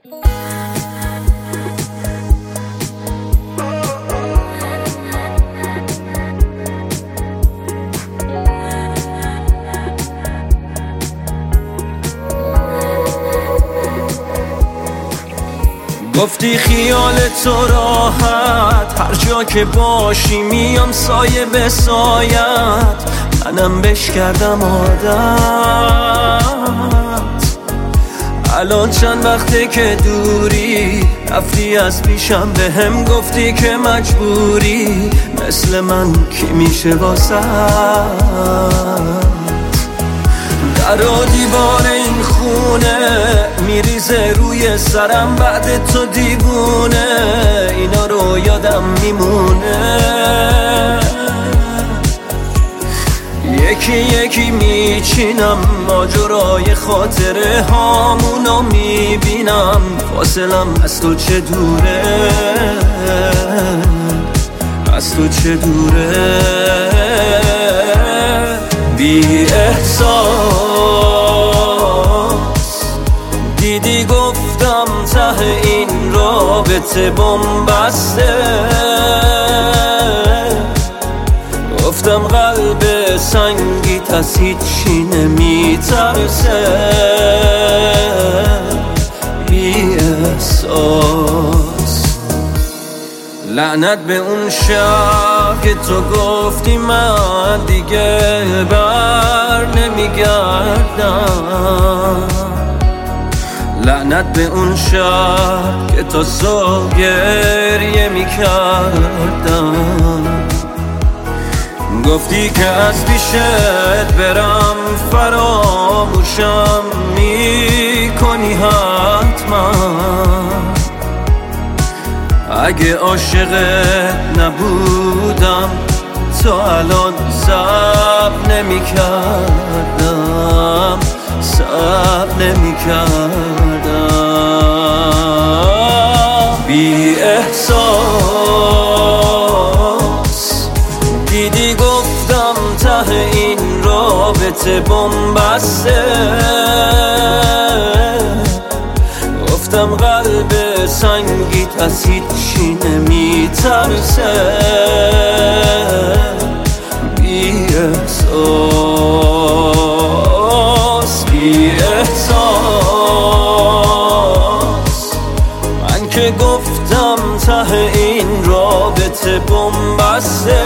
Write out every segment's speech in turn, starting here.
گفتی خیال تو راحت، هر جا که باشی میام سایه به سایت، منم بش کردم عادت. الان چند وقته که دوری، رفتی از پیشم به هم گفتی که مجبوری، مثل من کی میشه واسه در و دیوار این خونه میریزه روی سرم، بعد تو دیوونه اینا رو یادم میمونه. یکی یکی میچینم ماجرای خاطره هامونو میبینم، فاصلم از تو چه دوره، از تو چه دوره. بی احساس دیدی گفتم ته این رابطه بن‌بسته، گفتم قلب سنگیت از هیچی نمیترسه. بی احساس لعنت به اون شب که تو گفتی من دیگه بر نمیگردم، لعنت به اون شب که تا صبح گریه میکردم. گفتی که از پیشت برم فراموشم میکنی حتما، اگه عاشقت نبودم تو الان صبر نمی‌کردم، صبر نمی‌کردم. بی احساس دیدی گفتم ته این رابطه بن‌بسته، گفتم قلب سنگیت از هیچی نمیترسه. بی احساس بی احساس من که گفتم ته این رابطه بن‌بسته،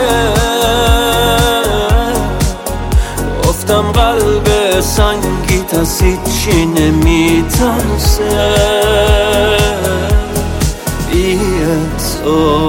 گفتم قلب سنگیت از هیچی نمیترسه. بی احساس